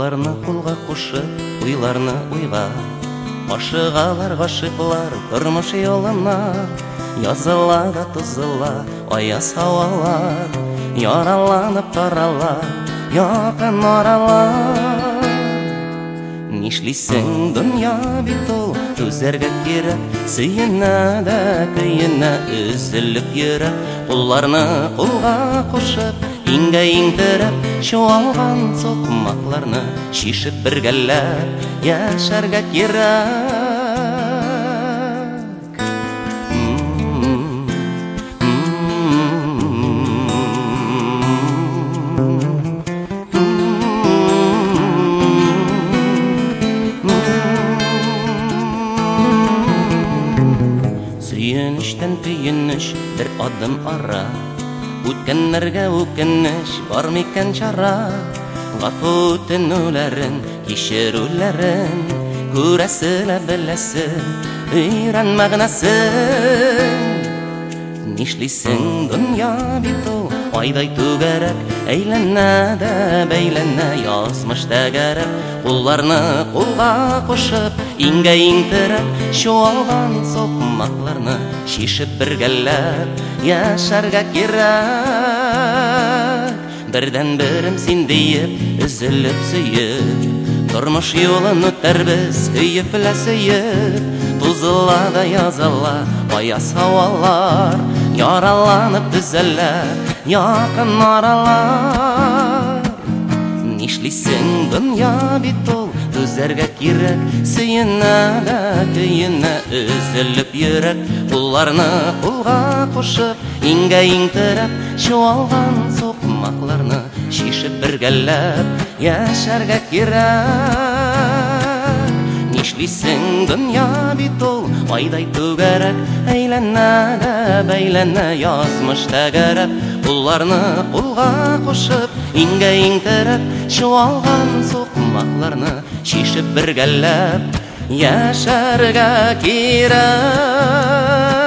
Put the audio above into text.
Кулларны кулга кушып, уйларны уйга, ашыгалар гашыклар тормыш юлына. Языла да тузыла аяз һавалар, яраланып таралар якын аралар. Нишлисең, дөнья бит ул, түзәргә кирәк, сөенә дә көенә өзелеп йөрәк. Кулларны кулга кушып, иңгә-иңдереп, чуалган сукмакларны чишеп бергәләп яшәргә кирәк. Сөенештән көенеш бер адым ара, үткәннәргә үкенеш бар микән чара. Гафу үтенүләрен, кичерүләрен күрәсе лә беләсе, өйрән мәгънәсен. Нишлисең, дөнья бит ул, айдай түгәрәк, әйләнә дә бәйләнә язмыш тәгәрәк. Кулларны кулга кушып, иңгә-иңдереп, чуалган сукмакларны чишеп бергәләп яшәргә кирәк. Бердән берем син диеп, өзелеп сөеп, тормыш юлын үтәрбез өеп белә сөеп. Тузыла да языла аяз һавалар, яраланып төзәләр якын аралар. Нишлисең, дөнья бит ул, түзәргә кирәк, сөенә дә көенә өзелеп йөрәк. Кулларны кулга кушып, иңгә-иңдереп, чуалган сукмакларны чишеп бергәләп яшәргә кирәк. Нишлисең, дөнья бит ул, айдай түгәрәк, әйләнә дә бәйләнә язмыш тәгәрәп. Кулларны кулга кушып, иңгә-иңдереп, чуалган сукмакларны чишеп бергәләп яшәргә кирәк.